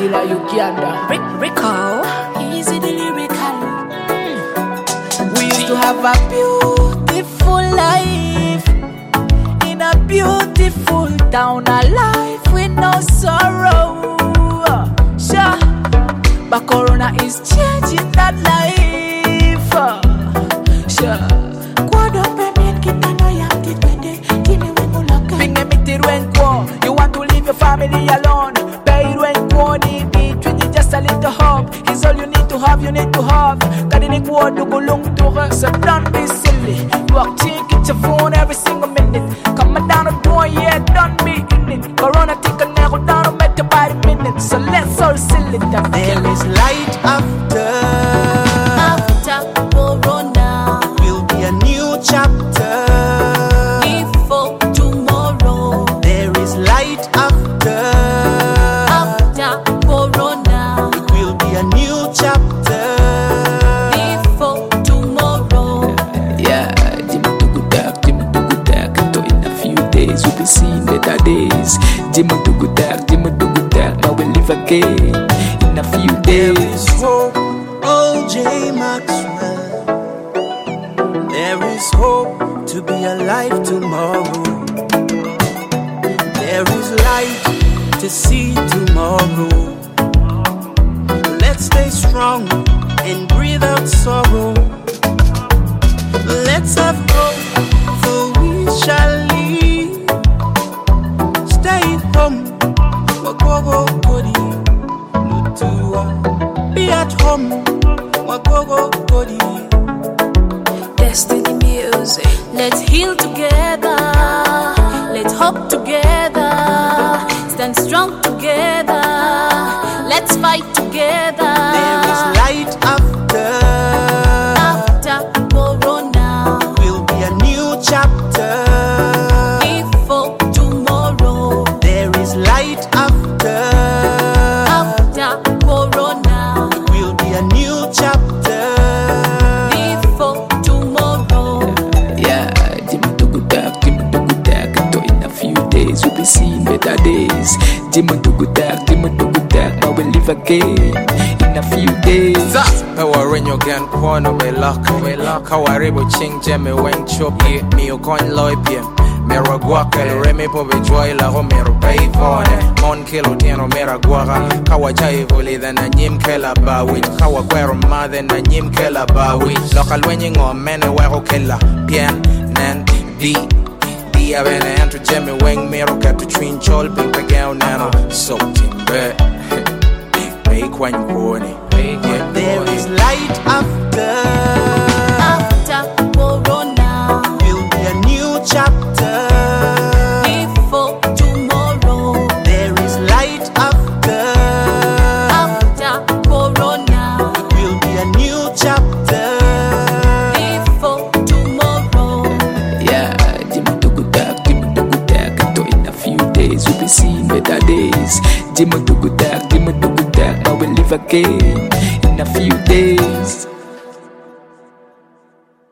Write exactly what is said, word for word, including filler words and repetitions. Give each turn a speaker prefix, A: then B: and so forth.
A: Killer Uganda.
B: Rick, Rico, easy the lyrical.
A: We used to have a beautiful life in a beautiful town, a life with no sorrow. Sure, but Corona is changing that life. Sure, you want to leave your family alone. Just a little hope is all you need to have, you need to have. So don't be silly. Walk cheek, get your phone every single minute. Come down the door, yeah, don't be in it. Corona take a nail down, make your body minutes. So let's all silly.
C: There is light after.
B: After Corona
C: will be a new chapter.
B: Before tomorrow,
C: there is light after.
B: After Corona,
C: it will be a new chapter.
B: Before tomorrow.
A: Yeah, Jimmy Dugudak, Jimmy Dugudak. So in a few days we'll be seeing better days. Jimmy Dugudak, Jimmy Dugudak. Now we'll live again in a few days.
C: There is hope, oh J. Maxwell. There is hope to be alive tomorrow. There is light to see tomorrow. Let's stay strong and breathe out sorrow. Let's have hope, for we shall live. Stay home, wagogo kodi, lutua. Be at home, wagogo kodi.
B: Destiny music. Let's heal together. Let's hope together. Stand strong together. Let's fight together.
C: There is light after.
B: After Corona
C: will be a new chapter.
B: Before tomorrow,
C: there is light after.
B: After Corona
C: will be a new chapter.
B: Before tomorrow.
A: Yeah, Jimmy Dugudak, Jimmy Dugudak. So in a few days we'll be seeing better days. Jimmy Dugudak, Jimmy Dugudak. Now we'll live again in a few days.
D: Power when you can corner be luck. Kawaribo ching jeme wen chopi. Mi ukon loy piem. Mero guaca el remi po be joy la ho mero pay fone. Mon kilo tieno mera guaga. Kawa chai voli then a nyim kela bawich. Kawa kwero ma then a nyim kela bawich. Local when you go mene wero kela. Pien nen di. Di avene entro jeme wen mero katu twin chol ping pegao nano. So timbe. Make when you corny.
C: There is light after.
B: After Corona
C: will be a new chapter.
B: Before tomorrow,
C: there is light after.
B: After Corona
C: will be a new chapter.
B: Before tomorrow.
A: Yeah, Jimmy Dugudak, Jimmy Dugudak. So in a few days we'll be seeing better days. Jimmy Dugudak, Jimmy Dugudak. Now we'll live again in a few days.